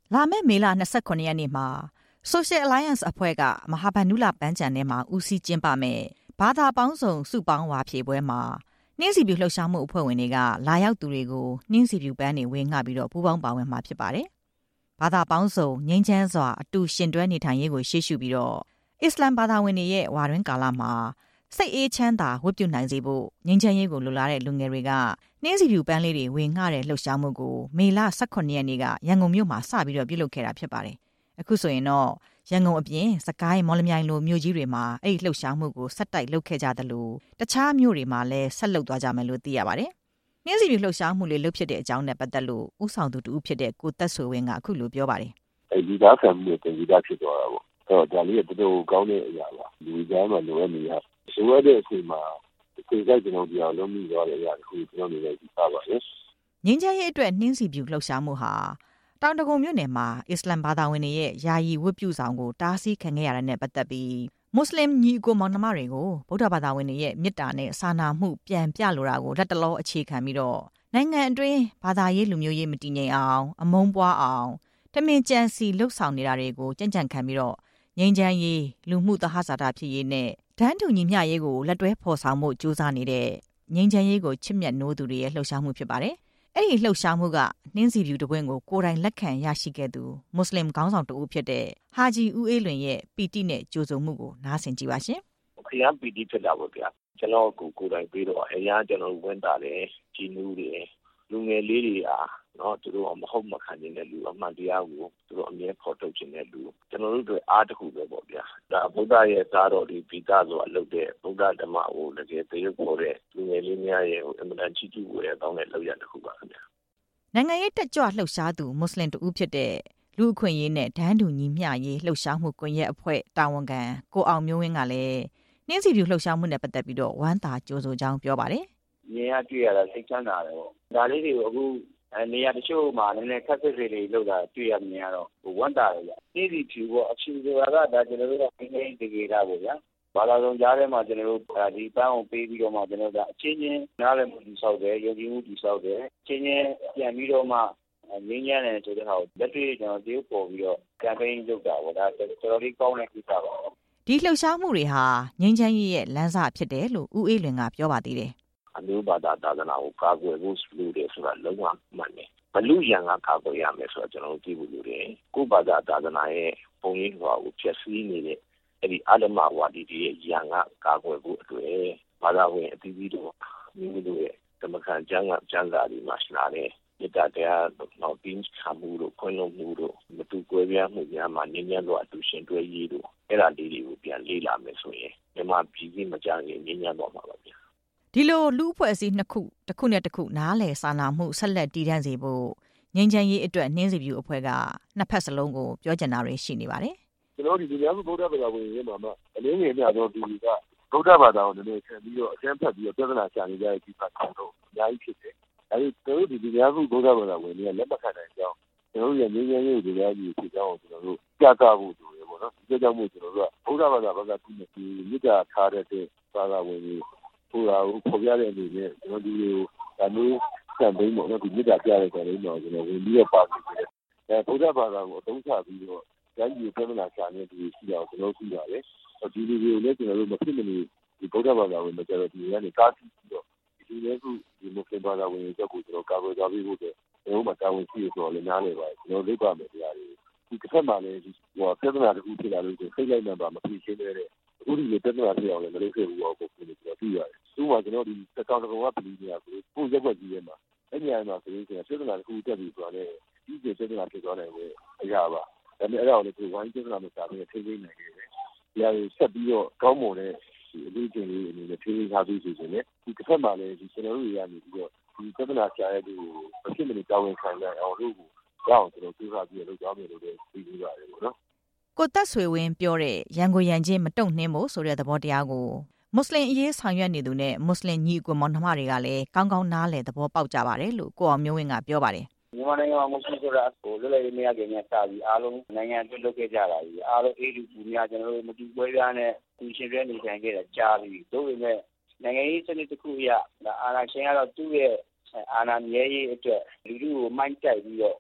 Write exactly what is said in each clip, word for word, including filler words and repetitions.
လာမယ့်မေလ၂၉ရက်နေ့မှာ Social Alliance အဖွဲ့ကမဟာဗန္ဓုလပန်းခြံထဲမှာဦးစီးကျင်းပမယ်ဘာသာပေါင်းစုံစုပေါင်းဝါဖြေပွဲမှာနှင်းစီဖြူလှုပ်ရှားမှုအဖွဲ့ဝင်တွေကလာရောက်သူတွေကိုနှင်းစီဖြူပန်းတွေဝေငှပြီးတော့ပူးပေါင်းပါဝင်မှာဖြစ်ပါတယ်။ဘာသာပေါင်းစုံငြိမ်းချမ်းစွာအတူရှင်တွဲနေထိုင်ရေးကိုရှေ့ရှုပြီးတော့အစ္စလာမ်ဘာသာဝင်တွေရဲ့ဝါတွင်ကာလမှာစိတ်အေးချမ်းသာဝတ်ပြုနိုင်စေဖို့ငြိမ်းချမ်းရေးကိုလိုလားတဲ့လူငယ်တွေကနှင်းစီဖြူပန်းလေးတွေဝေငှတဲ့လှုပ်ရှားမှုကိုမေလ၁၉ရက်နေ့ကရန်ကုန်မြို့မှာစပြီးတော့ပြုလုပ်ခဲ့တာဖြစ်ပါတယ်။အခုဆိုရင်တော့ရန်ကုန်အပြင်စကိုင်းမော်လမြိုင်လိုမြို့ကြီးတွေမှာအဲ့ဒီလှုပ်ရှားမှုကိုဆက်တိုက်လုပ်ခဲ့ကြသလိုတခြားမြို့တွေမှာလည်းဆက်လုပ်သွားကြမယ်လို့သိရပါတယ်။နှင်းစီဖြူလှုပ်ရှားမှုလေးလုပ်ဖြစ်တဲ့အကြောင်းနဲ့ပတ်သက်လို့ဦးဆောင်သူတူဦးဖြစ်တဲ့ကိုသက်ဆွေဝင်းကအခုလိုပြောပါတယ်။အဲဒီသားဆံမှုတင်ကြီးတာဖြစ်သွားတာပေါ့။အဲ့တော့ဒါလေးကတော်တော်ကောင်းတဲ့အရာပါ။လူသားမှလိုရနေရဆိုရတဲ့အချိန်မှာဒီကိစ္စကျွန်တော်ပြောလုံးမိသွားတဲ့အရာကိုကျွန်တော်နေလိုက်ကြပါလေ။ငင်းချမ်းရေးအတွက်နှင်းစီဖြူလှုပ်ရှားမှုဟာတောင်တကုံမြို့နယ်မှာအစ္စလမ်ဘာသာဝင်တွေရဲ့ယာယီဝတ်ပြုဆောင်ကိုတားဆီးခံခဲ့ရတဲ့နဲ့ပတ်သက်ပြီးမွတ်စလင်ညီအကိုမောင်နှမတွေကိုဗုဒ္ဓဘာသာဝင်တွေရဲ့မေတ္တာနဲ့စာနာမှုပြန်ပြလိုတာကိုလက်တလောအခြေခံပြီးတော့နိုင်ငံအတွင်းဘာသာရေးလူမျိုးရေးမတည်ငြိမ်အောင်အမုန်းပွားအောင်တမင်ကြံစီလှုပ်ဆောင်နေတာတွေကိုကြံ့ကြံ့ခံပြီးတော့ငြိမ်းချမ်းရေးလူမှုသဟဇာတဖြစ်ရေးနဲ့ဒန်းတူညီမျှရေးကိုလက်တွဲဖော်ဆောင်မှုစူးစမ်းနေတဲ့ငြိမ်းချမ်းရေးကိုချစ်မြတ်နိုးသူတွေရဲ့လှုပ်ရှားမှုဖြစ်ပါတယ်အဲ့ဒီလှုပ်ရှားမှုကနှင်းစီဖြူတပွင့်ကိုကိုယ်တိုင်လက်ခံရရှိခဲ့သူမွတ်စလင်ခေါင်းဆောင်တဦးဖြစ်တဲ့ဟာဂျီဦးအေးလွင်ရဲ့ပီတိနဲ့ကြိုဆိုမှုကိုနားဆင်ကြည့်ပါရှင်။ခရမ်းပီတိဖြစ်တာပေါ့ဗျာ။ကျွန်တော်ကိုကိုယ်တိုင်ပြီးတော့အရာကျွန်တော်ဝင်တာတယ်ဂျီနူးတွေလူငယ်လေးတွေအားနော်သူတို့မဟုတ်မခံနေတဲ့လူအမှန်တရားကိုသူတို့အမြဲဖော်ထုတ်ခြင်းတဲ့လူကျွန်တော်တို့တွေအားတစ်ခုပဲပေါ့ဗျာ။ဒါဗုဒ္ဓရဲ့သားတော်ဒီပိသားဆိုတာလုပ်တဲ့ဗုဒ္ဓဓမ္မကိုတကယ်သိရပေါ်တဲ့လူငယ်လေးများရဲ့အမှန်တန်ချီးကျူးရတဲ့ကောင်းတဲ့လောက်ရတစ်ခုပါခင်ဗျာ။နိုင်ငံရေးတက်ကြွလှုပ်ရှားသူမွတ်စလင်တူဦးဖြစ်တဲ့လူအခွင့်ရေးနဲ့ဒန်းတူညီမျှရေးလှုပ်ရှားမှုကွန်ရက်အဖွဲ့တာဝန်ခံကိုအောင်မျိုးဝင်းကလည်းနှင်းစီဖြူလှုပ်ရှားမှုနဲ့ပတ်သက်ပြီးတော့ဝမ်းသာကြိုဆိုကြောင်းပြောပါတယ်။မြင်ရတွေ့ရတာစိတ်ချမ်းသာတယ်ပေါ့။ဒါလေးတွေကိုအခုနေရာတချို့မှာလည်းခက်ခက်တွေတွေလောက်တာတွေ့ရမြင်ရတော့ဝမ်းသာတယ်ဗျ။နှင်းစီဖြူပေါ့အဖြူဆိုတာကဒါကျွန်တော်တို့ကငင်းငင်းတကယ်တာပေါ့ဗျာ။ဘာသာဆုံးကြားထဲမှာကျွန်တော်တို့ဒီပန်းအောင်ပေးပြီးတော့မှကျွန်တော်တို့အချင်းချင်းနားလည်မှုတည်ဆောက်တယ်ယုံကြည်မှုတည်ဆောက်တယ်အချင်းချင်းပြန်ပြီးတော့မှငင်းညံ့တယ်ဆိုတဲ့ဟာကိုလက်တွေ့ကျွန်တော်တည်ပေါ်ပြီးတော့ကမ်ပိန်းလုပ်တာပေါ့ဒါတော်တော်လေးကောင်းတဲ့ကိစ္စပါဒီလှုပ်ရှားမှုတွေဟာငြိမ်းချမ်းရေးရဲ့လမ်းစဖြစ်တယ်လို့ဦးအေးလွင်ကပြောပါသေးတယ်အမျိုးဘာသာသာသနာကိုကာကွယ်ဖို့လုပ်တယ်ဆိုတာလုံးဝမှန်တယ်ဘလူရန်ကကာကွယ်ရမယ်ဆိုတော့ကျွန်တော်တို့သိဖို့လိုတယ်ကိုယ့်ဘာသာသာသနာရဲ့ပုံရိပ်ဟောကိုဖျက်ဆီးနေတဲ့အဲ့ဒီအဓမ္မဝါဒီတွေရဲ့ရန်ကကာကွယ်ဖို့အတွက်ဘာသာဝင်အသီးသီးတို့မိမိတို့ရဲ့ဓမ္မခံကျမ်းကကျမ်းစာတွေမှာရှိလာတဲ့မေတ္တာတရားနောက်တင်းချမှုတို့ခွင့်လွှတ်မှုတို့မတူကွဲပြားမှုများမှာငြင်းညမ်းတော့အတူရှင်တွဲရေးတို့အဲ့ဒါလေးတွေကိုပြန်လေ့လာမယ်ဆိုရင်မြန်မာပြည်ကြီးမကြခင်ငြင်းညမ်းတော့မှာပါဗျာဒီလိုလူအဖွဲ့အစည်းနှစ်ခုတစ်ခုနဲ့တစ်ခုနားလည်စာနာမှုဆက်လက်တည်တံ့စေဖို့ငြိမ်းချမ်းရေးအတွက်နှင်းစီဖြူအဖွဲ့ကနှစ်ဖက်စလုံးကိုပြောချင်တာတွေရှိနေပါတယ်ကျွန်တော်ဒီဒီများဗုဒ္ဓဘာသာဝင်တွေမှာမှအလင်းငယ်များသောဒီကဗုဒ္ဓဘာသာကိုလည်းဆန်ပြီးတော့အကျဉ်းဖက်ပြီးတော့ပြဿနာရှာနေကြတဲ့ဒီပတ်တော့အများကြီးဖြစ်တယ်အဲဒီတို့ဒီဒီများဗုဒ္ဓဘာသာဝင်တွေကလက်မခံနိုင်ကြအောင်ကျွန်တော်တို့ရဲ့ငြိမ်းချမ်းရေးကိုတရားကြီးဖြစ်ကြောင်းကျွန်တော်တို့ပြသဖို့ဆိုရပေါ့နော်ဒီကြောင့်မို့ကျွန်တော်တို့ကဗုဒ္ဓဘာသာဘက်ကဒီမြစ်တာထားတဲ့ဘာသာဝင်တွေဟိုဟာကိုပေါ်ပြတဲ့အနေနဲ့ကျွန်တော်ဒီလိုဒါမျိုးစံပိန်းပေါ့နော်ဒီမြစ်တာပြတဲ့စံပိန်းတော့ကျွန်တော်ဝင်ပြီးတော့ပါနေတယ်အဲဗုဒ္ဓဘာသာကိုအသုံးချပြီးတော့ကျမ်းကြီးပြဿနာရှာနေသူရှိအောင်ကျွန်တော်ရှိပါတယ်ဒီလိုမျိုးလည်းကျွန်တော်တို့မဖြစ်မနေဒီဗုဒ္ဓဘာသာဝင်တွေကျတော့ဒီကနေကားကြည့်ပြီးတော့ဒီလိုခုဒီမွတ်စလင်ဘာသာဝင်တွေချက်ကိုကျွန်တော်ကာကွယ်ကြပေးဖို့အတွက်ကျွန်တော်မှတာဝန်ရှိရဆိုတော့လည်းနားလည်ပါတယ်ကျွန်တော်လုပ်ပါမယ်တရားတွေဒီတစ်ခါမှလည်းဒီဟိုပြဿနာတစ်ခုဖြစ်လာလို့စိတ်လိုက်မှပါမဖြစ်ရှင်းတဲ့အခုဒီပြဿနာဖြစ်အောင်လည်းမလုပ်ခဲ့ဘူးတော့ကိုယ်ကိုကျွန်တော်သိရတယ်သူ့မှာကျွန်တော်ဒီစက်ကောင်တကောင်ကပြည်နေတာကိုကိုရက်ွက်ကြီးရဲမှာအဲ့ဒီအရာမှာဆိုရင်ပြဿနာတစ်ခုတက်ပြီးဆိုတော့ဒီပြဿနာဖြစ်သွားတယ်ပဲအရာပါဒါပေမဲ့အဲ့ဒါကိုလည်းဝိုင်းပြဿနာမစားဘဲထိသိနေနေတယ်ဒီအရာကိုဆက်ပြီးတော့ကောင်းမွန်တဲ့အလေးချိန်လေးအနေနဲ့ထိသိထားပြီးဆိုရင်လည်းဒီတစ်ခါမှလည်းဒီကျွန်တော်တို့ရနေပြီးတော့ဒီပြဿနာရှာရတဲ့ကိုမဖြစ်မနေတောင်းဝင်ခံရအောင်လို့ကိုကြောက်ကျွန်တော်သိစားပြီးတော့ကြောင်းမျိုးလို့လည်းသိပြီးပါတယ်ပေါ့နော်ကိုသက်ဆွေဝင်းပြောတဲ့ရန်ကိုရန်ချင်းမတုံ့နှင်းဖို့ဆိုတဲ့သဘောတရားကိုမွတ်စလင်အရေးဆောင်ရွက်နေသူနဲ့မွတ်စလင်ညီအကိုမောင်နှမတွေကလည်းကောင်းကောင်းနားလည်သဘောပေါက်ကြပါတယ်လို့ကိုအောင်မျိုးဝင်းကပြောပါတယ်မြန်မာနိုင်ငံမှာမွတ်စလင်ဆိုတာကိုလွတ်လပ်ရေးမရခင်နဲ့စပြီးအားလုံးနိုင်ငံအတွင်းလုပ်ခဲ့ကြတာကြီးအားလုံးအေးလူပူများကျွန်တော်တို့မတူပွဲပြားနဲ့သူရှင်ပြနေထိုင်ခဲ့တာကြားပြီးတို့ပေမဲ့နိုင်ငံရေးစနစ်တစ်ခုအရအာဏာရှင်ကတော့သူ့ရဲ့အာဏာမြဲရေးအတွက်လူထုကိုမိုင်းတိုက်ပြီးတော့သူ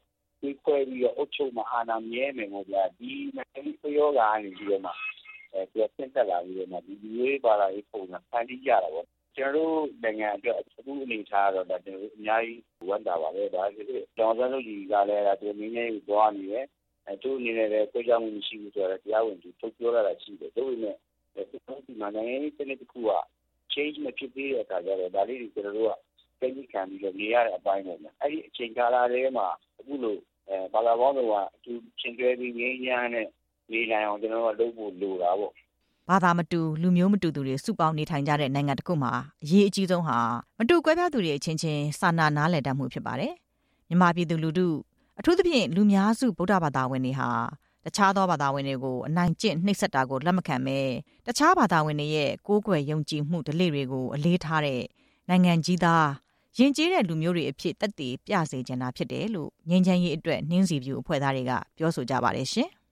ဒီခွဲပြီးတော့အုပ်ချုပ်မှအာဏာမြဲမယ်ပေါ့ဗျာဒီနိုင်ငံပယောဂါနေပြီးတော့မှအဲသူကဆင့်သက်လာပြီးတော့မှဒီလူတွေပါလာရေးပုံစံဖန်တီးကြတာပေါ့ကျွန်တော်တို့နိုင်ငံအတွက်အခုအနေထားတော့ဒါကျွန်တော်တို့အများကြီးဝမ်းသာပါပဲဒါဆိုတော့ကျောင်းသားတို့ကြီးကလည်းဒါသူနည်းနည်းသွားနေတယ်အဲသူအနေနဲ့လည်းကိုကြောင်မှုမရှိဘူးဆိုတော့တရားဝင်သူထုတ်ပြောလာတာရှိတယ်တို့ပေမဲ့ဒီလိုဒီမှာနိုင်ငံရေးစနစ်တစ်ခုက change မဖြစ်သေးတဲ့အခါကျတော့ဒါလေးတွေကျွန်တော်တို့ကသိသိခံပြီးတော့နေရတဲ့အပိုင်းပေါ့နော်အဲ့ဒီအချိန်ကာလလေးမှာအခုလိုအဲဘာသာပေါင်းတော့အတူချင်းတွဲပြီးငင်းရမ်းနဲ့နေနိုင်အောင်ကျွန်တော်တို့လုပ်ဖို့လိုတာပေါ့ဘာသာမတူလူမျိုးမတူသူတွေစုပေါင်းနေထိုင်ကြတဲ့နိုင်ငံတစ်ခုမှာအရေးအကြီးဆုံးဟာမတူကွဲပြားသူတွေအချင်းချင်းစာနာနားလည်တတ်မှုဖြစ်ပါတယ်မြန်မာပြည်သူလူထုအထူးသဖြင့်လူများစုဗုဒ္ဓဘာသာဝင်တွေဟာတခြားသောဘာသာဝင်တွေကိုအနိုင်ကျင့်နှိပ်စက်တာကိုလက်မခံဘဲတခြားဘာသာဝင်တွေရဲ့ကိုးကွယ်ယုံကြည်မှုဓလေ့တွေကိုအလေးထားတဲ့နိုင်ငံကြီးသားယဉ်ကျေးတဲ့လူမျိုးတွေအဖြစ်သက်သေပြစေချင်တာဖြစ်တယ်လို့ငြိမ်းချမ်းရေးအတွက်နှင်းစီဖြူအဖွဲ့သားတွေကပြောဆိုကြပါတယ်ရှင်